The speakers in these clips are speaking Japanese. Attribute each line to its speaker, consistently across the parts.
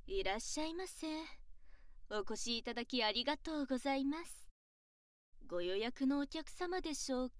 Speaker 1: いらっしゃいませ。お越しいただきありがとうございます。ご予約のお客様でしょうか。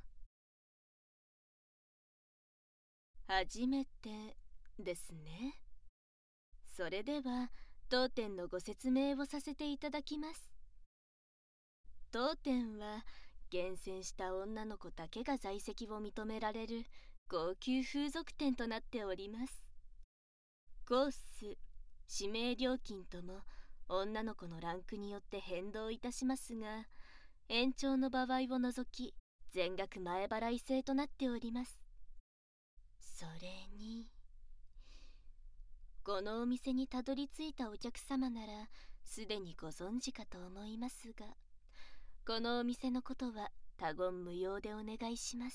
Speaker 1: 初めてですね。それでは当店のご説明をさせていただきます。当店は厳選した女の子だけが在籍を認められる高級風俗店となっております。コース、指名料金とも女の子のランクによって変動いたしますが、延長の場合を除き全額前払い制となっております。それに、このお店にたどり着いたお客様ならすでにご存知かと思いますが、このお店のことは他言無用でお願いします。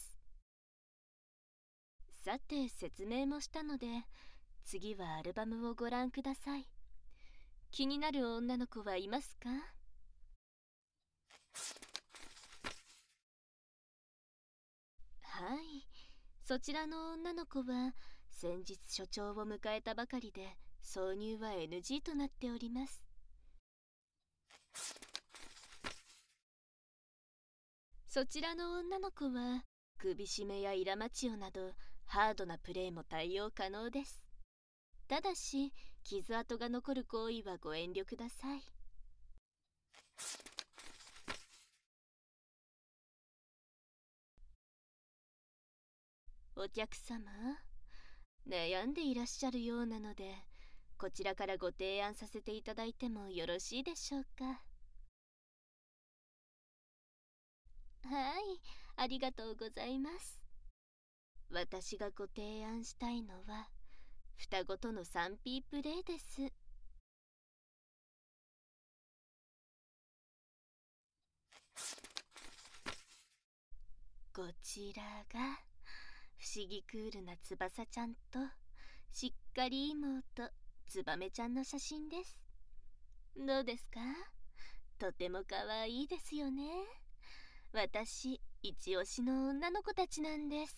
Speaker 1: さて、説明もしたので、次はアルバムをご覧ください。気になる女の子はいますか？はい、そちらの女の子は先日所長を迎えたばかりで挿入は NG となっております。そちらの女の子は首絞めやイラマチオなどハードなプレイも対応可能です。ただし傷跡が残る行為はご遠慮ください。お客様、悩んでいらっしゃるようなので、こちらからご提案させていただいてもよろしいでしょうか。はい、ありがとうございます。私がご提案したいのは双子との 3P プレイです。こちらが不思議クールな翼ちゃんとしっかり妹ツバメちゃんの写真です。どうですか？とても可愛いですよね。私一押しの女の子たちなんです。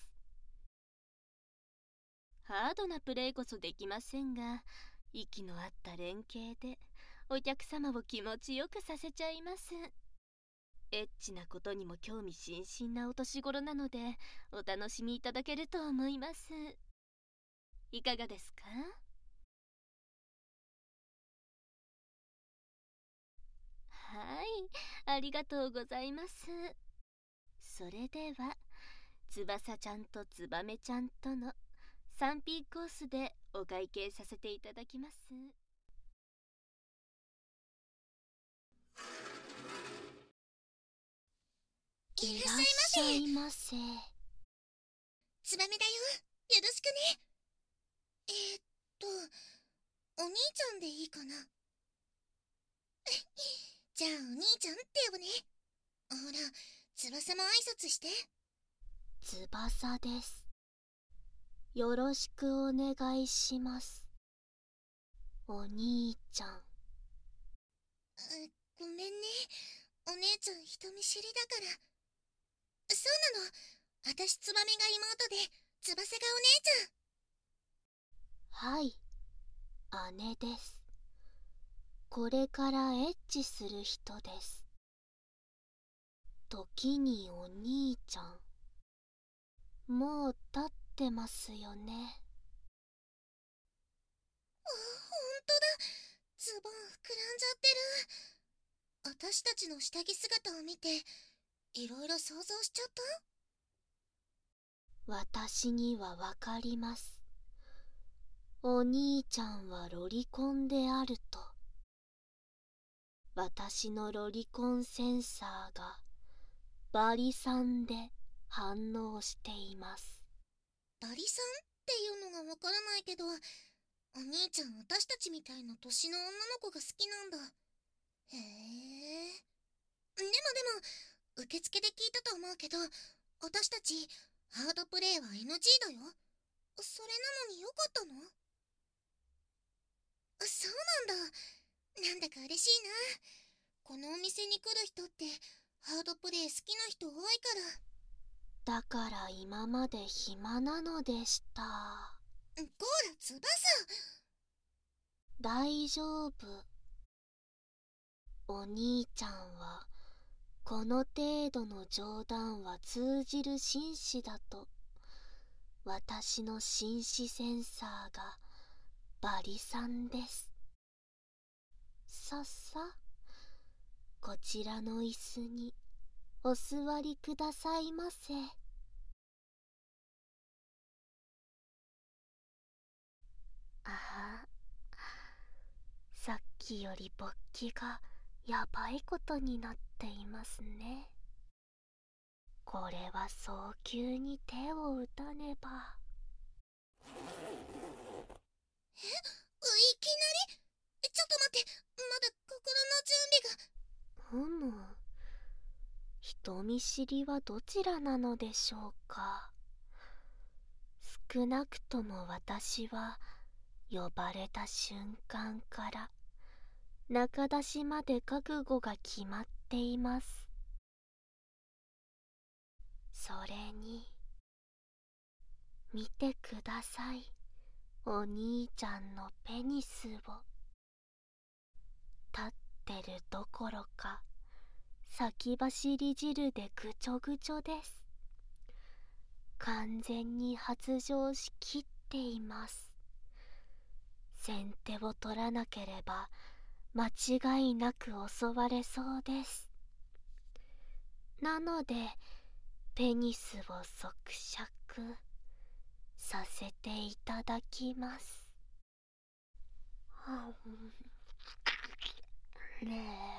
Speaker 1: ハードなプレイこそできませんが、息の合った連携でお客様を気持ちよくさせちゃいます。エッチなことにも興味津々なお年頃なので、お楽しみいただけると思います。いかがですか？はい、ありがとうございます。それでは翼ちゃんとツバメちゃんとの 3P コースでお会計させていただきます。
Speaker 2: いらっしゃいませ。
Speaker 3: ツバメだよ。よろしくね。お兄ちゃんでいいかな。じゃあお兄ちゃんって呼ぶね。ほら、翼も挨拶して。
Speaker 2: 翼です。よろしくお願いします。お兄ちゃん。
Speaker 3: ごめんね。お姉ちゃん人見知りだから。そうなの。私ツバメが妹で、翼がお姉ちゃん。
Speaker 2: はい、姉です。これからエッチする人です。時にお兄ちゃん。もう立ってますよね。
Speaker 3: ほんとだ。ズボン膨らんじゃってる。私たちの下着姿を見て、いろいろ想像しちゃった？
Speaker 2: 私にはわかります。お兄ちゃんはロリコンであると。私のロリコンセンサーがバリ3で反応しています。
Speaker 3: バリさんっていうのがわからないけど、お兄ちゃん私たちみたいな年の女の子が好きなんだ。へえ。でも、受付で聞いたと思うけど、私たちハードプレイは NG だよ。それなのによかったの？そうなんだ。なんだか嬉しいな。このお店に来る人ってハードプレイ好きな人多いから。
Speaker 2: だから今まで暇なのでした。
Speaker 3: こら翼。
Speaker 2: 大丈夫。お兄ちゃんはこの程度の冗談は通じる紳士だと私の紳士センサーがバリさんです。さっさこちらの椅子にお座りくださいませ。ああ、さっきより勃起がやばいことになっていますね。これは早急に手を打たねば。
Speaker 3: いきなり？ちょっと待って、まだ心の準備が。
Speaker 2: ふむ、人見知りはどちらなのでしょうか。少なくとも私は呼ばれた瞬間から中出しまで覚悟が決まっています。それに見てください、お兄ちゃんのペニスを。立ってるどころか先走り汁でぐちょぐちょです。完全に発情しきっています。先手を取らなければ間違いなく襲われそうです。なのでペニスを縮尺させていただきます。ね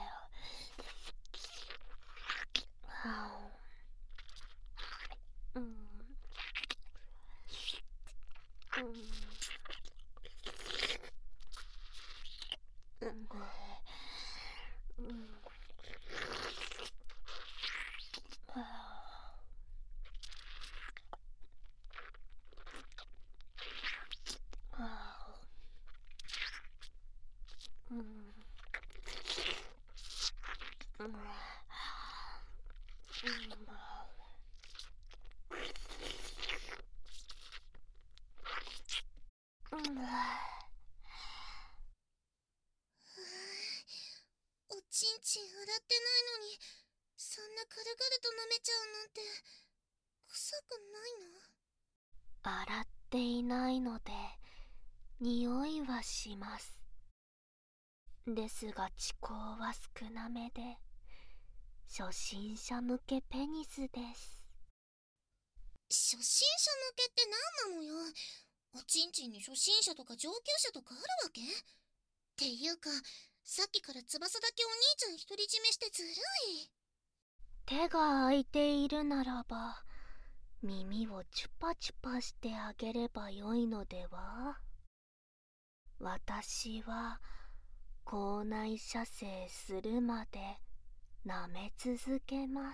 Speaker 2: え、
Speaker 3: おちんちん洗ってないのに、そんな軽々と舐めちゃうなんて、臭くないの？
Speaker 2: 洗っていないので匂いはします。ですが恥孔は少なめで初心者向けペニスです。
Speaker 3: 初心者向けって何なのよ。おちんちんに初心者とか上級者とかあるわけ？っていうか、さっきから翼だけお兄ちゃん独り占めしてずるい。
Speaker 2: 手が空いているならば耳をチュパチュパしてあげればよいのでは。私は口内射精するまで舐め続けます。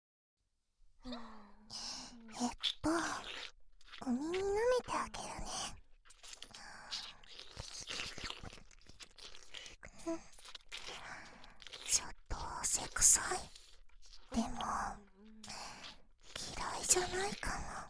Speaker 3: お耳舐めてあげるね。ちょっと汗臭い。でも嫌いじゃないかな。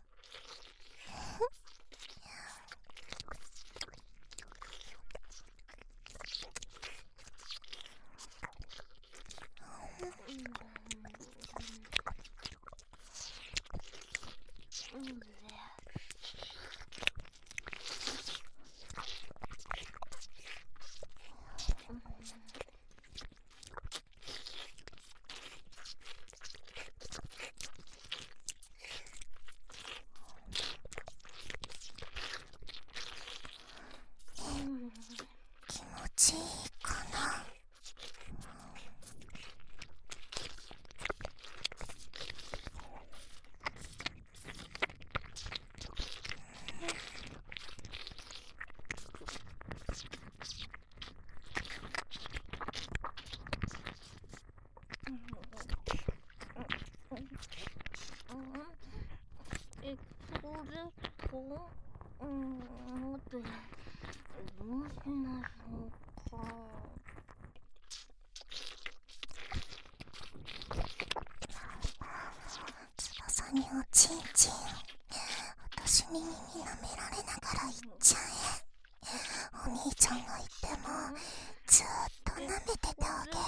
Speaker 3: 気持ちいいかな。
Speaker 2: 待って、どうしましょうか。
Speaker 3: 翼におちんちん、私に耳舐められながら言っちゃえ。 お兄ちゃんがいてもずっと舐めててあげる。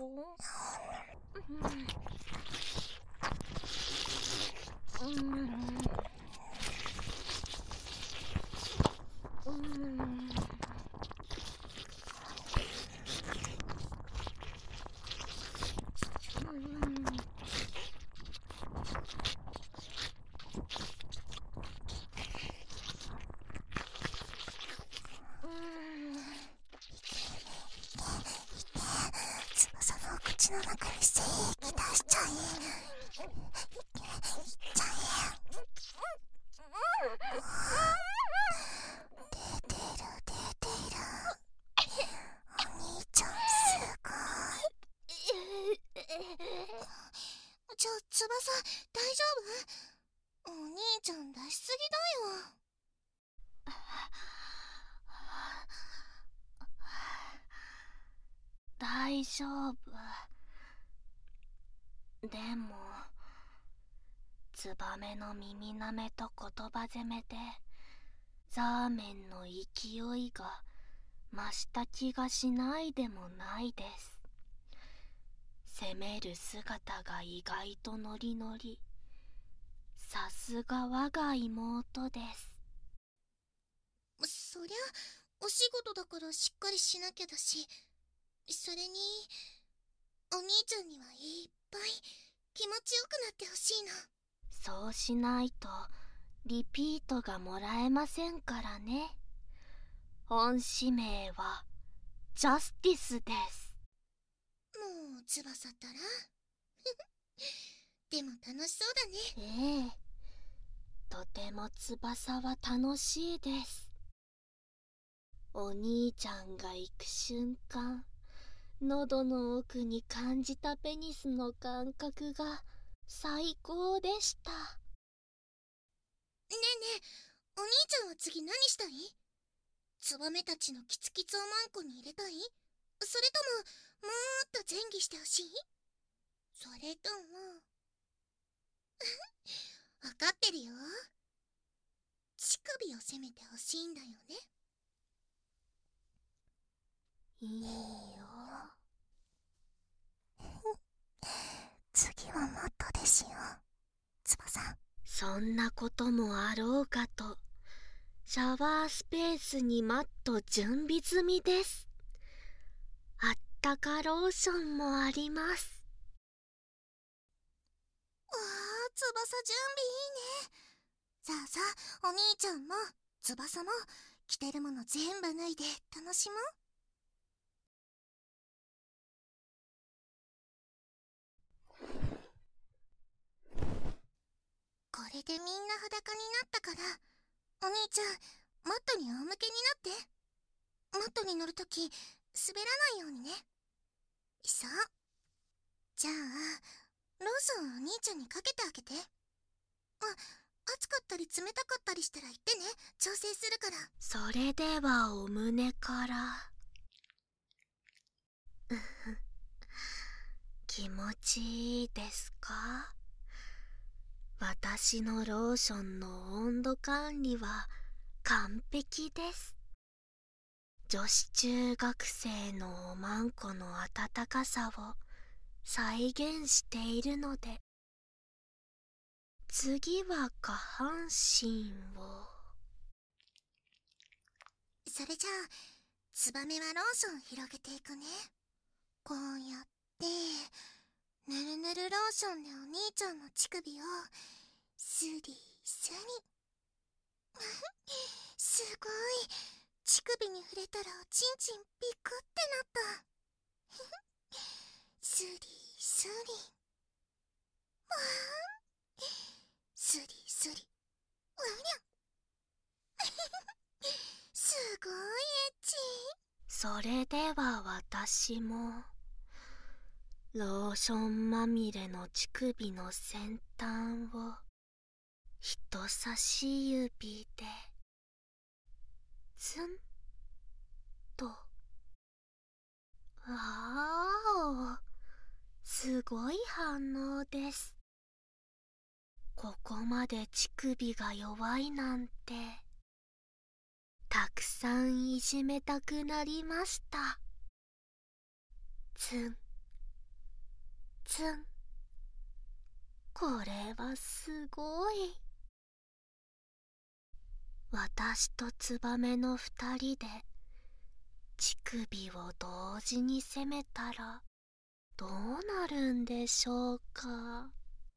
Speaker 3: 翼の口の中に精液出しちゃい。いっちゃえ。出てる出てる。お兄ちゃんすごい。ちょ、翼大丈夫？お兄ちゃん出しすぎだよ。
Speaker 2: 大丈夫。でもツバメの耳なめと言葉攻めでザーメンの勢いが増した気がしないでもないです。攻める姿が意外とノリノリ。さすが我が妹です。
Speaker 3: そりゃお仕事だからしっかりしなきゃだし、それにお兄ちゃんにはいっぱい気持ちよくなってほしいの。
Speaker 2: そうしないとリピートがもらえませんからね。本使命はジャスティスです。
Speaker 3: もう翼ったらでも楽しそうだね。
Speaker 2: ええ、とても翼は楽しいです。お兄ちゃんが行く瞬間、喉の奥に感じたペニスの感覚が最高でした。
Speaker 3: ねえねえ、お兄ちゃんは次何したい？ツバメたちのキツキツをマンコに入れたい？それとももっと前戯してほしい？それとも分かってるよ。乳首を攻めてほしいんだよね。
Speaker 2: いいよ。
Speaker 3: 次はマットですよ、翼。
Speaker 2: そんなこともあろうかと、シャワースペースにマット準備済みです。あったかローションもあります。
Speaker 3: わあ、翼準備いいね。さあさあ、お兄ちゃんも翼も着てるもの全部脱いで楽しもう。これでみんな裸になったから、お兄ちゃんマットに仰向けになって。マットに乗るとき滑らないようにね。さあ、じゃあローソンをお兄ちゃんにかけてあげて。熱かったり冷たかったりしたら言ってね、調整するから。
Speaker 2: それではお胸から気持ちいいですか？私のローションの温度管理は完璧です。女子中学生のおまんこの温かさを再現しているので、次は下半身を。
Speaker 3: それじゃあツバメはローション広げていくね。こうやってぬるぬるローションでお兄ちゃんの乳首をスリスリすごい、乳首に触れたらおちんちんピクってなったスリスリ、わー、スリスリ、わりゃすごいエッチ。
Speaker 2: それでは私もローションまみれの乳首の先端を人差し指でツンと。わーお、すごい反応です。ここまで乳首が弱いなんて、たくささんいじめたくなりました。ツンツン。これはすごい。私とツバメの2人で乳首を同時に攻めたらどうなるんでしょうか。
Speaker 3: あ、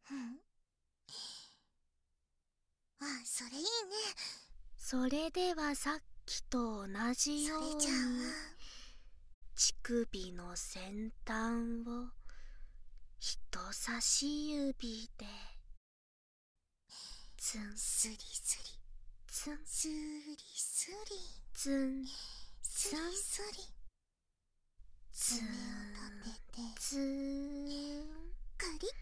Speaker 3: それいいね。
Speaker 2: それではさっきと同じように
Speaker 3: それじゃあ
Speaker 2: 乳首の先端を人差し指でツン
Speaker 3: スリスリ
Speaker 2: ツン
Speaker 3: スリスリ
Speaker 2: ツン
Speaker 3: スリスリ
Speaker 2: ツ
Speaker 3: 爪を
Speaker 2: ン
Speaker 3: 立てて
Speaker 2: ツン。
Speaker 3: カリッ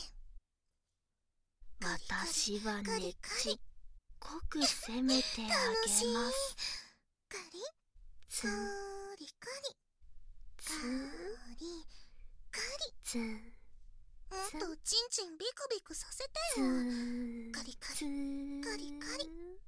Speaker 2: 私は
Speaker 3: カリ
Speaker 2: ねっ
Speaker 3: カリ
Speaker 2: ちっこく攻めてあげ
Speaker 3: 楽しい。
Speaker 2: ます。
Speaker 3: カリッ
Speaker 2: ツ
Speaker 3: カ
Speaker 2: ン
Speaker 3: リカリ
Speaker 2: ツ
Speaker 3: カ
Speaker 2: ン
Speaker 3: リカリ。
Speaker 2: ツン
Speaker 3: もっとチンチンビクビクさせて
Speaker 2: ツ
Speaker 3: よ。
Speaker 2: ン
Speaker 3: カリカリ
Speaker 2: ツン。
Speaker 3: カリカリ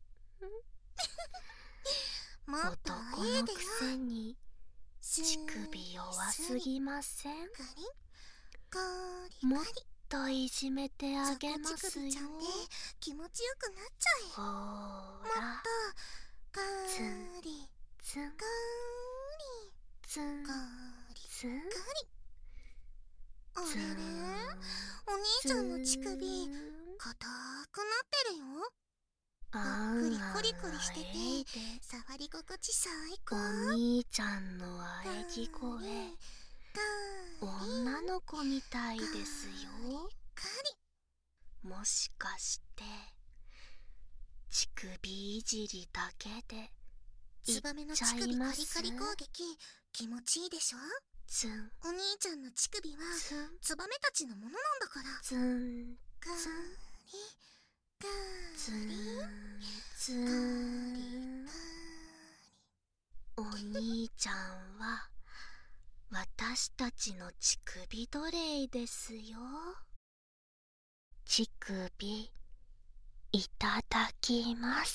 Speaker 3: もっと
Speaker 2: 男
Speaker 3: あえでよ。
Speaker 2: のくせに乳首弱すぎません？
Speaker 3: カリカリ
Speaker 2: もっ
Speaker 3: カリ。
Speaker 2: といじめてあげますよ。
Speaker 3: ザコ乳首ちゃんで気持ちよくなっちゃえ。
Speaker 2: ほー
Speaker 3: もっ
Speaker 2: ら
Speaker 3: とカリ
Speaker 2: ツン
Speaker 3: カ
Speaker 2: ツン
Speaker 3: リカリ
Speaker 2: ツン
Speaker 3: カリ。あれ
Speaker 2: ツン
Speaker 3: れ、お兄ちゃんの乳首硬くなってるよ。
Speaker 2: あ
Speaker 3: ゆっくりコリコリしてて
Speaker 2: あえいで
Speaker 3: 触り心地最高。
Speaker 2: お兄ちゃんのあえぎ声女の子みたいですよ。
Speaker 3: カ
Speaker 2: もしかして乳首いじりだけで
Speaker 3: リ。
Speaker 2: いっ
Speaker 3: ツバメの
Speaker 2: ちゃ
Speaker 3: 乳首カリ
Speaker 2: います
Speaker 3: カリ攻撃気持ちいいでしょ。
Speaker 2: ツン
Speaker 3: お兄ちゃんの乳首は
Speaker 2: ツン
Speaker 3: ツバメたちのものなんだから。
Speaker 2: ツン
Speaker 3: カリカ
Speaker 2: ツ
Speaker 3: リ
Speaker 2: ンツ
Speaker 3: カリ
Speaker 2: ン。
Speaker 3: カ
Speaker 2: お兄ちゃんは私たちの乳首奴隷ですよ。乳首いただきます。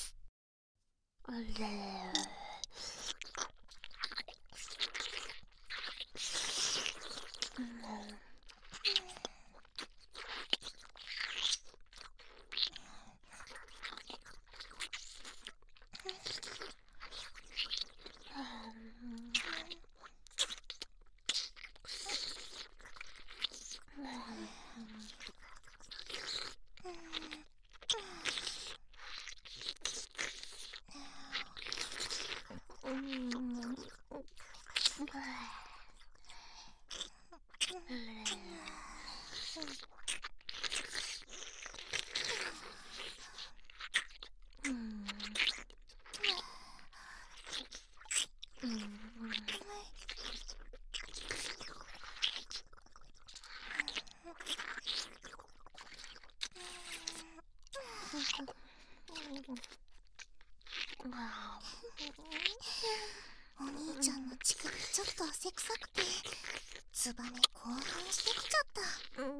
Speaker 3: お兄ちゃんの乳首ちょっと汗臭くてツバメ興奮してきちゃった。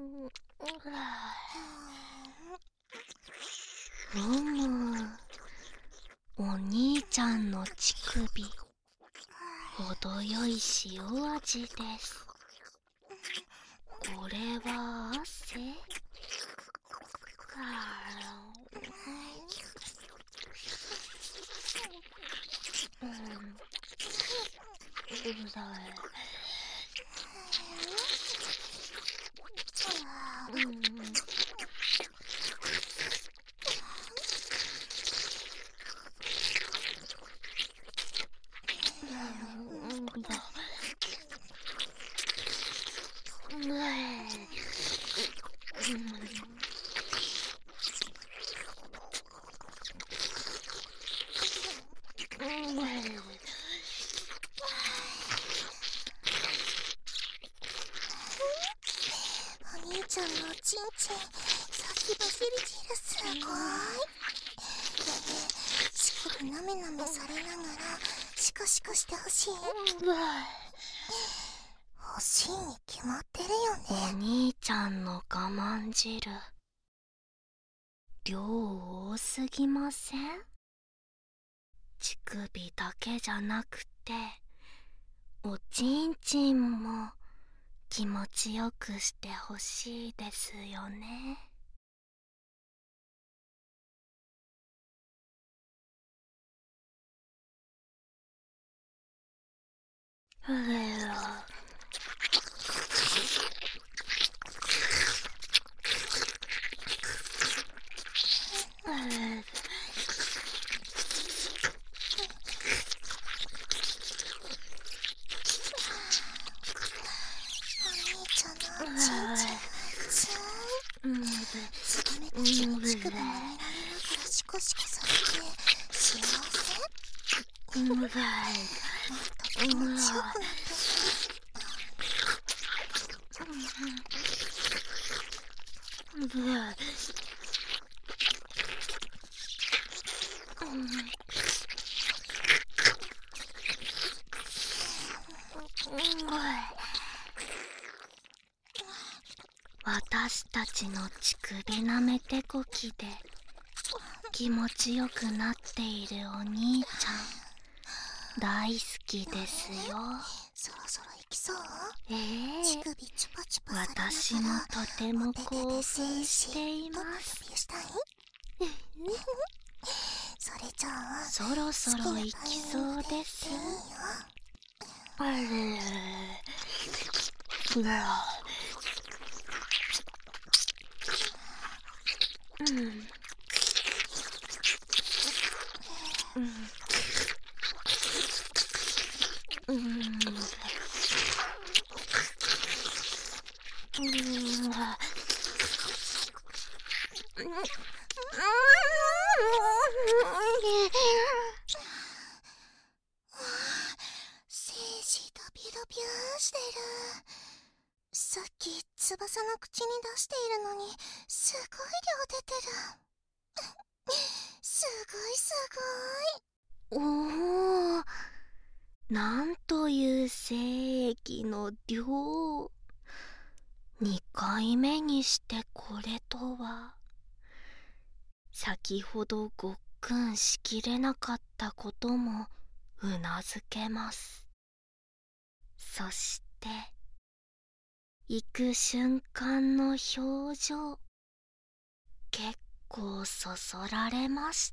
Speaker 2: お兄ちゃんの乳首程よい塩味です。これは汗？
Speaker 3: お兄ちゃんのチンチン先走り汁すごい。ねえねえ、乳首なめなめされながらシコシコしてほしい。欲しいに決まってるよ
Speaker 2: お
Speaker 3: ね。
Speaker 2: 兄ちゃんの我慢汁量多すぎません？ 乳首だけじゃなくておちんちんも気持ちよくしてほしいですよね。うわ
Speaker 3: お兄ちゃんのちんちん熱い。つばめたちの乳首舐められながらシコシコされて幸せ。もっと気持ちよくなって
Speaker 2: 私たちの乳首なめてこきで気持ちよくなっているお兄ちゃん大好きですよ。
Speaker 3: そろそろ行きそう？
Speaker 2: 乳
Speaker 3: 首チュパチュパされながら
Speaker 2: 私もとても興奮しています。
Speaker 3: したいそれじゃあ
Speaker 2: そろそろ行きそうです。あれ
Speaker 3: 精子ドビュドビューしてる。さっき翼の口に出しているのにすごい量出てる。すごいす
Speaker 2: おー、なんという精液の量。2回目にしてこれとは。先ほどごっくんしきれなかったこともうなずけます。そして行く瞬間の表情、結構そそられました。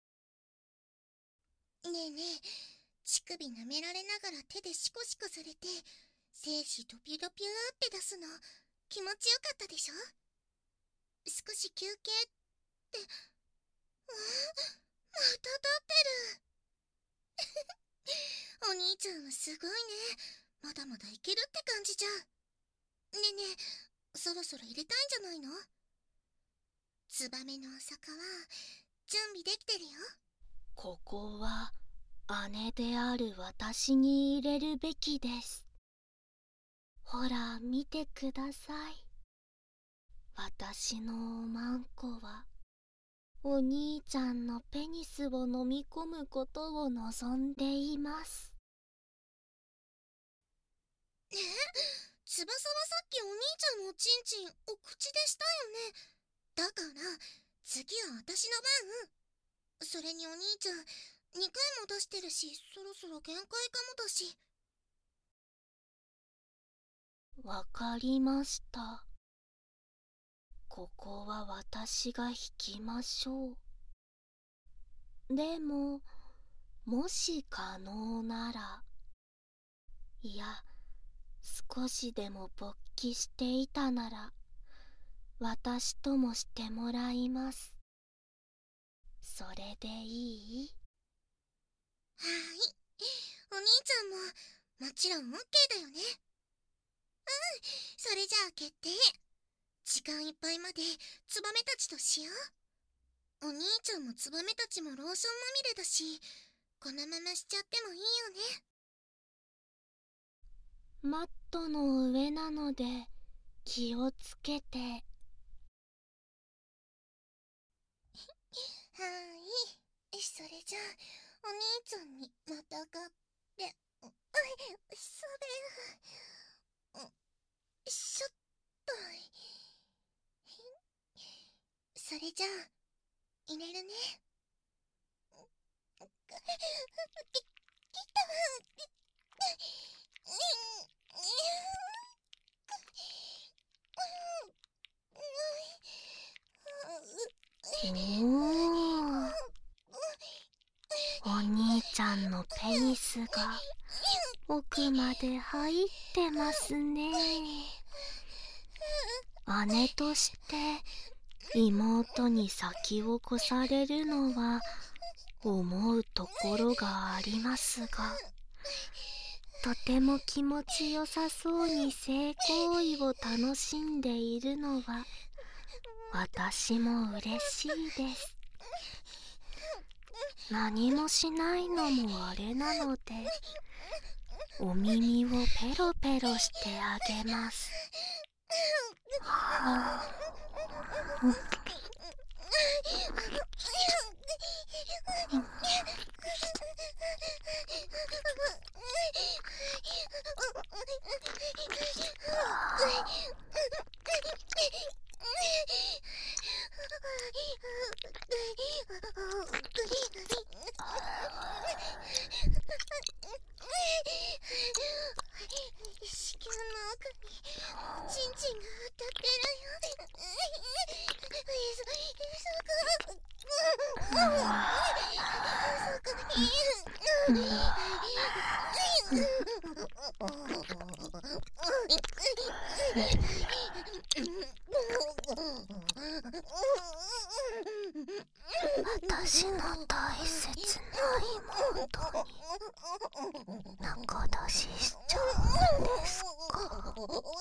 Speaker 3: ごい。ねえねえ、乳首舐められながら手でシコシコされて精子ドビュドビューって出すの気持ちよかったでしょ？少し休憩ってまた立ってる。お兄ちゃんはすごいね。まだまだいけるって感じじゃん。ねえねえ、そろそろ入れたいんじゃないの？ツバメのお坂は準備できてるよ。
Speaker 2: ここは姉である私に入れるべきです。ほら見てください。私のおまんこはお兄ちゃんのペニスを飲み込むことを望んでいます。
Speaker 3: ねえ、翼はさっきお兄ちゃんのおちんちんお口でしたよね。だから次は私の番。それにお兄ちゃん2回も出してるし、そろそろ限界かもだし。
Speaker 2: わかりました。ここは私が引きましょう。でももし可能なら、いや少しでも勃起していたなら私ともしてもらいます。それでいい？
Speaker 3: はーい。お兄ちゃんももちろん OK だよね。それじゃあ決定。時間いっぱいまでツバメたちとしよう。お兄ちゃんもツバメたちもローションまみれだし、このまましちゃってもいいよね。
Speaker 2: マットの上なので気をつけて。
Speaker 3: はーい。それじゃあお兄ちゃんにまたがってそれしょっとそれじゃあ入れるね。
Speaker 2: お兄ちゃんのペニスが奥まで入ってますね。姉として妹に先を越されるのは思うところがありますが、とても気持ちよさそうに性行為を楽しんでいるのは私も嬉しいです。何もしないのもあれなので、お耳をペロペロしてあげます。
Speaker 3: 子宮の奥にチンチンが当たってるよ。
Speaker 2: 私の大切な妹に仲出ししちゃうんですか？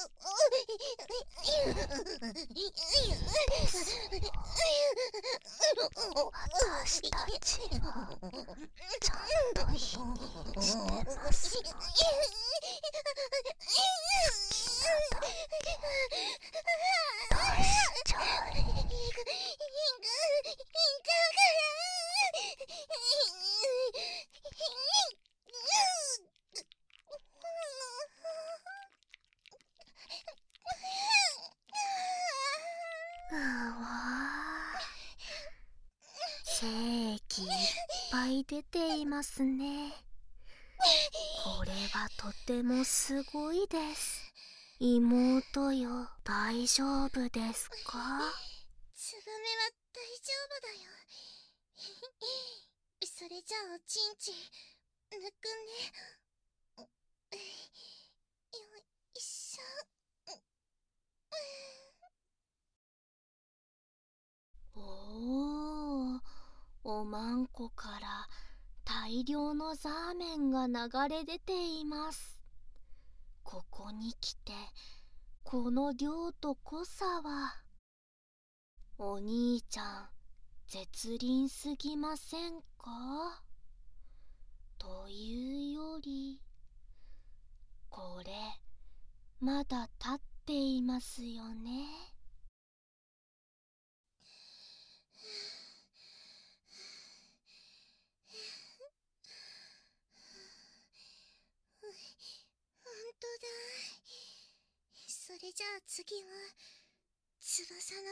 Speaker 2: 私たちはちゃんと否認してますので、好きなだけ出しちゃえ。精液いっぱい出ていますね。これはとてもすごいです。妹よ、大丈夫ですか？
Speaker 3: ツバメは大丈夫だよ。それじゃあおちんちん抜くね。よいしょ。
Speaker 1: おー、おまんこから大量のザーメンが流れ出ています。ここに来てこの量と濃さは、お兄ちゃん絶倫すぎませんか？というより、これまだ立っていますよね。
Speaker 3: ほんとだ。それじゃあ次は翼の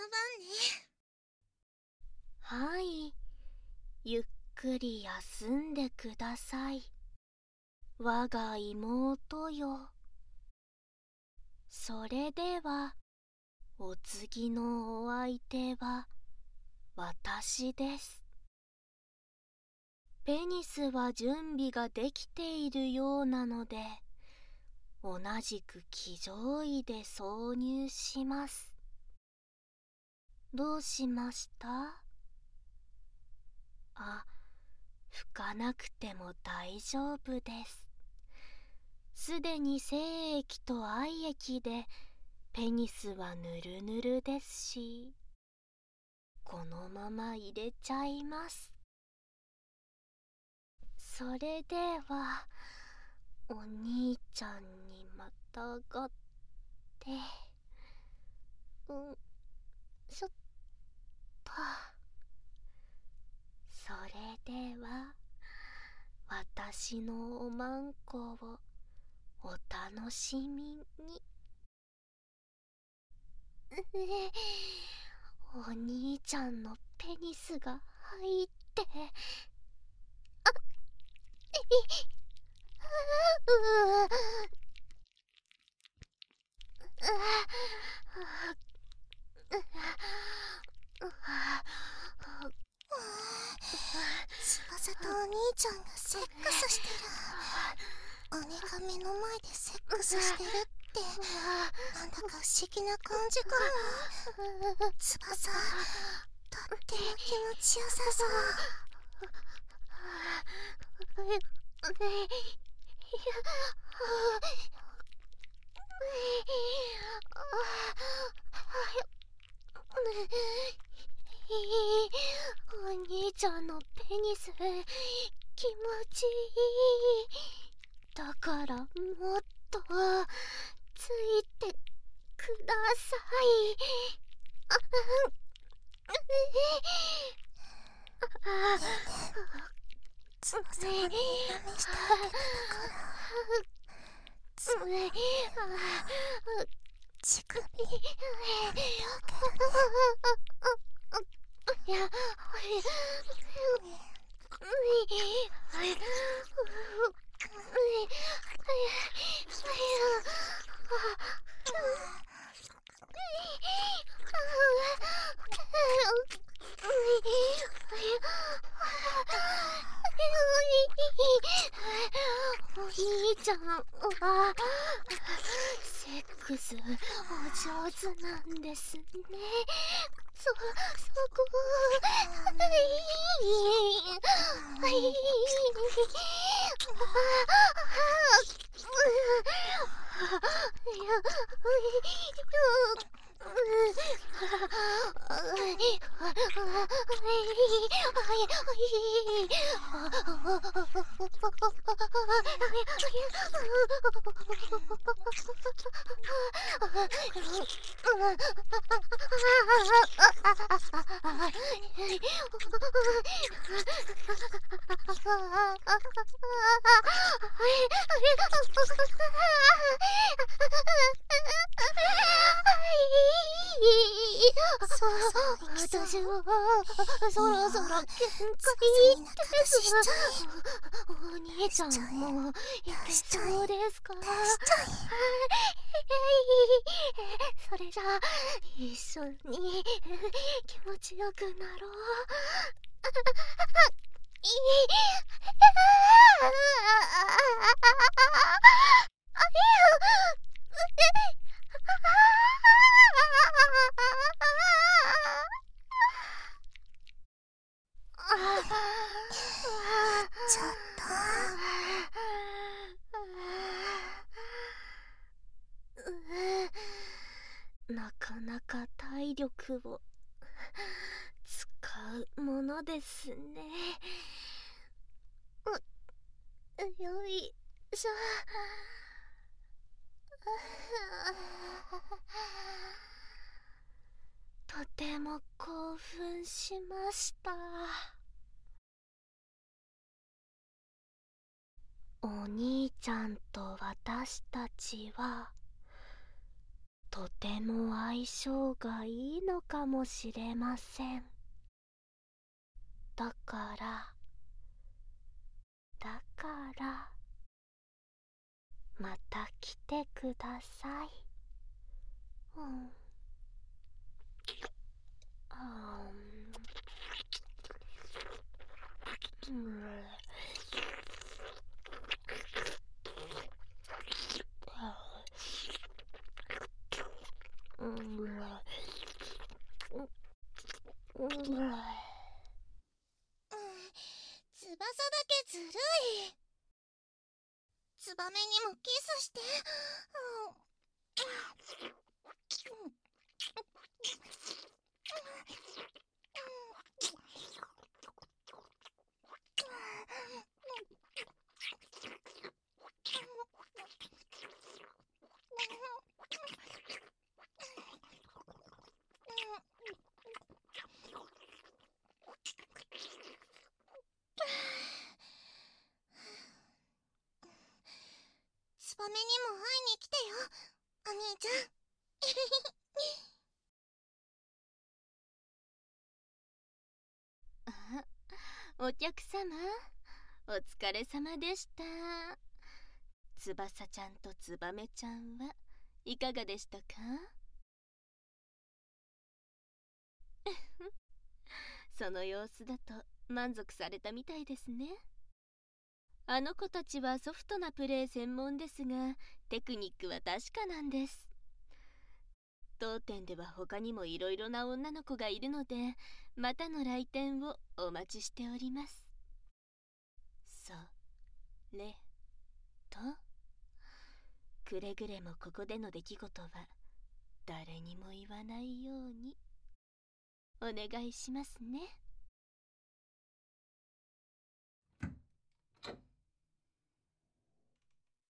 Speaker 3: 番ね。
Speaker 1: はい、ゆっくり休んでください、我が妹よ。それではお次のお相手は私です。ペニスは準備ができているようなので、同じく騎乗位で挿入します。どうしました？あ、拭かなくても大丈夫です。すでに精液と愛液でペニスはぬるぬるですし、このまま入れちゃいます。それではお兄ちゃんにまたがって、ちょっと。それでは私のおまんこをお楽しみに。お兄ちゃんのペニスが入って、
Speaker 3: 翼とお兄ちゃんがセックスしてる。姉が目の前でセックスしてるってなんだか不思議な感じかも。翼、とっても気持ちよさそう。
Speaker 2: お兄ちゃんのペニス気持ちいい。だからもっとついてください。
Speaker 3: 翼がねなめしてあげたからずっと乳首舐めてあげるね。
Speaker 2: いや、お兄ちゃんはセックスお上手なんですね。そこ私はそろそろ限界です。お兄ちゃんもいけそうですか？それじゃあ一緒に気持ちよくなろう。
Speaker 3: ちょっ
Speaker 2: となかなか体力を使うものですね。よいしょ。とても興奮しました。お兄ちゃんと私たちはとても相性がいいのかもしれません。だからまた来てください。
Speaker 3: 翼だけずるい。ツバメにもキスして。ツバメにも会いに来てよ、お兄ちゃん。
Speaker 1: お客様、 お疲れ様でした。翼ちゃんとツバメちゃんはいかがでしたか？その様子だと満足されたみたいですね。あの子たちはソフトなプレイ専門ですが、テクニックは確かなんです。当店では他にもいろいろな女の子がいるので、またの来店をお待ちしております。それと、くれぐれもここでの出来事は誰にも言わないようにお願いしますね。